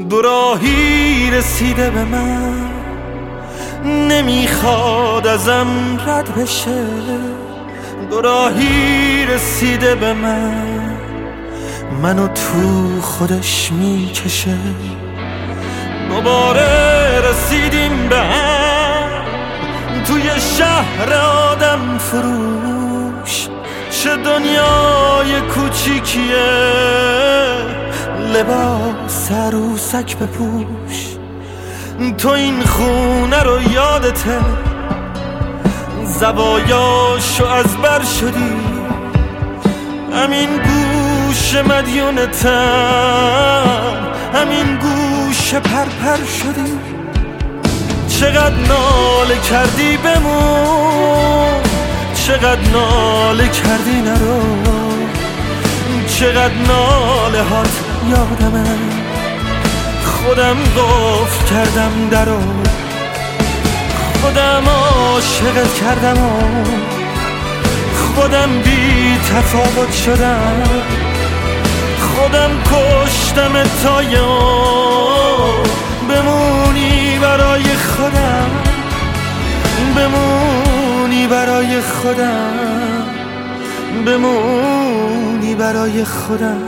دوراهی رسیده به من، نمیخواد ازم رد بشه. دوراهی رسیده به من، منو تو خودش میکشه. دوباره رسیدیم به هم توی شهر آدم فروش. چه دنیای کوچیکیه، لباس عروسک بپوش. تو این خونه رو یادته، زوایاشو از بر شدی. همین گوش مدیونتم، همین گوش پرپر شدی. چقدر ناله کردی بمون، چقدر ناله کردی نرو. چقدر ناله هات یادمه، خودم قفل کردم درو. خودم عاشقت کردم و خودم بی تفاوت شدم. خودم کشتم تا بمونی برای خودم، بمونی برای خودم، بمونی برای خودم.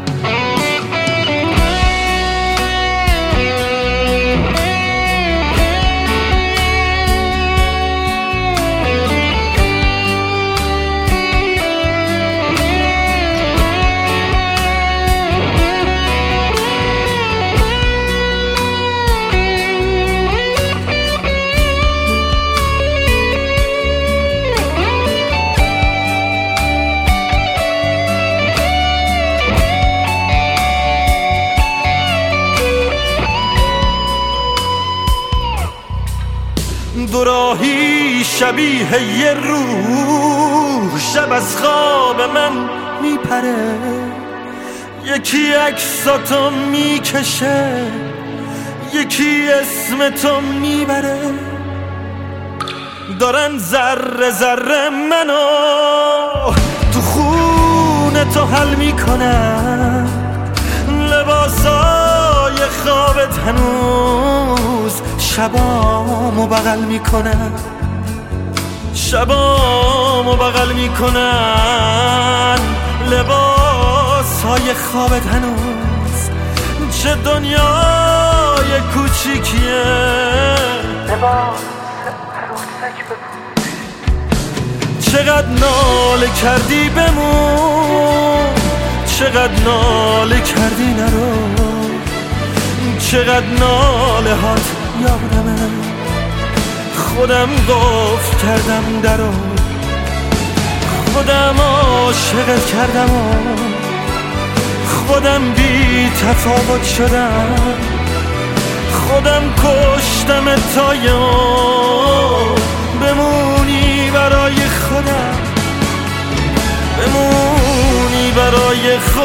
دوراهی شبیه یه روح، شب از خواب من میپره. یکی عکساتو میکشه، یکی اسم تو میبره. دارن ذره ذره منو تو خونه تو حل میکنن. لباسای خوابت هنوز شبامو بغل میکنن، شبامو بغل میکنن. لباسای خوابت هنوز، چه دنیای کوچیکیه. لباس عروسک بپوش. چقدر ناله کردی بمون، چقدر ناله کردی نرو. چقدر ناله هات یادمه، خودم قفل کردم درو. خودم عاشقت کردم و خودم بی تفاوت شدم. خودم کشتم تا بمونی برای خودم، بمونی برای خودم.